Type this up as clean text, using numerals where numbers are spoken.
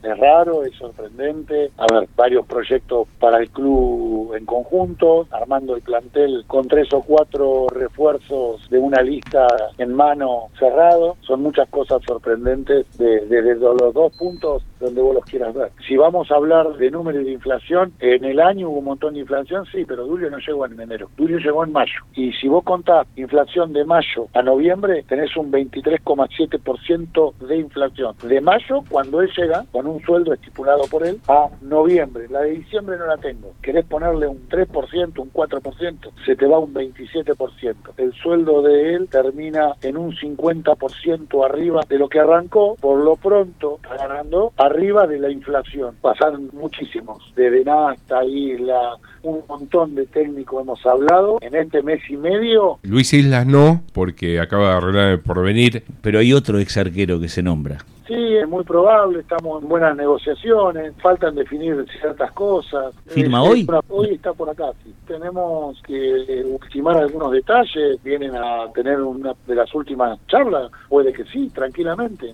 Es raro, es sorprendente. A ver, varios proyectos para el club en conjunto, armando el plantel con 3 o 4 refuerzos de una lista en mano cerrado. Son muchas cosas sorprendentes desde los dos puntos donde vos los quieras ver. Si vamos a hablar de números de inflación, en el año hubo un montón de inflación, sí, pero Julio no llegó en enero, Julio llegó en mayo. Y si vos contás inflación de mayo a noviembre, tenés un 23,7% de inflación. De mayo, cuando él llega, con un sueldo estipulado por él, a noviembre. La de diciembre no la tengo. Querés ponerle un 3%, un 4%, se te va un 27%. El sueldo de él termina en un 50% arriba de lo que arrancó. Por lo pronto, está ganando arriba de la inflación. Pasaron muchísimos, desde Nasta, Isla, un montón de técnicos hemos hablado en este mes y medio. Luis Islas no, porque acaba de arreglar el Porvenir. Pero hay otro ex arquero que se nombra. Sí, es muy probable, estamos en buenas negociaciones, faltan definir ciertas cosas. ¿Firma hoy? Hoy está por acá, sí. Tenemos que ultimar algunos detalles, vienen a tener una de las últimas charlas, puede que sí, tranquilamente.